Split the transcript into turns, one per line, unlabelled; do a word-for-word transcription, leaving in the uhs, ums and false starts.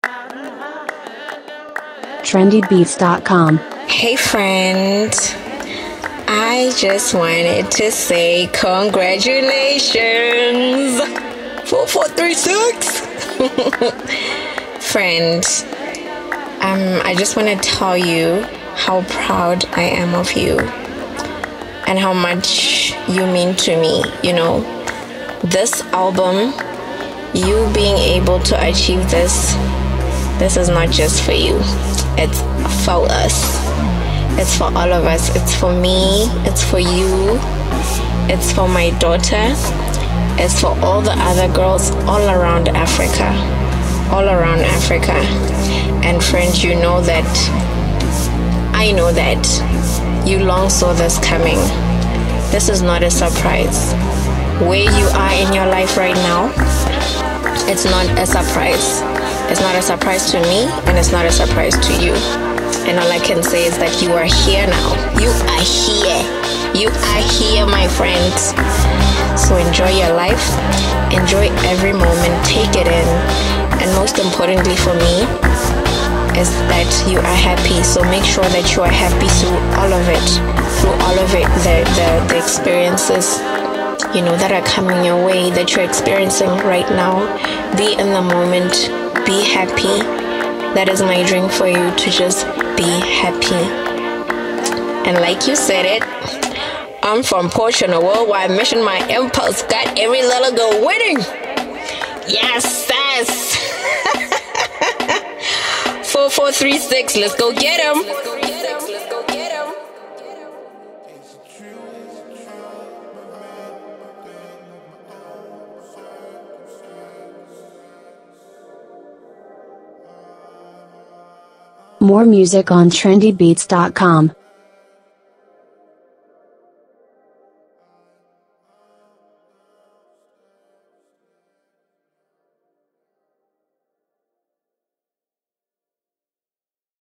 trendy beats dot com.
Hey friend, I just wanted to say congratulations. four four three six. Friend, um, I just want to tell you how proud I am of you and how much you mean to me. You know, this album, you being able to achieve this, this is not just for you. It's for us. It's for all of us. It's for me. It's for you. It's for my daughter. It's for all the other girls all around Africa. All around Africa. And friend, you know that, I know that you long saw this coming. This is not a surprise. Where you are in your life right now, it's not a surprise. It's not a surprise to me, and it's not a surprise to you. And all I can say is that you are here now. You are here. You are here, my friends. So enjoy your life. Enjoy every moment. Take it in. And most importantly for me is that you are happy. So make sure that you are happy through all of it. Through all of it. The, the, the experiences, you know, that are coming your way, that you're experiencing right now. Be in the moment. Be happy. That is my dream for you, to just be happy. And like you said it, I'm from Porsche on a worldwide mission. My impulse got every little girl winning. Yes, yes. four four three six, let's go get him.
More music on trendy beats dot com.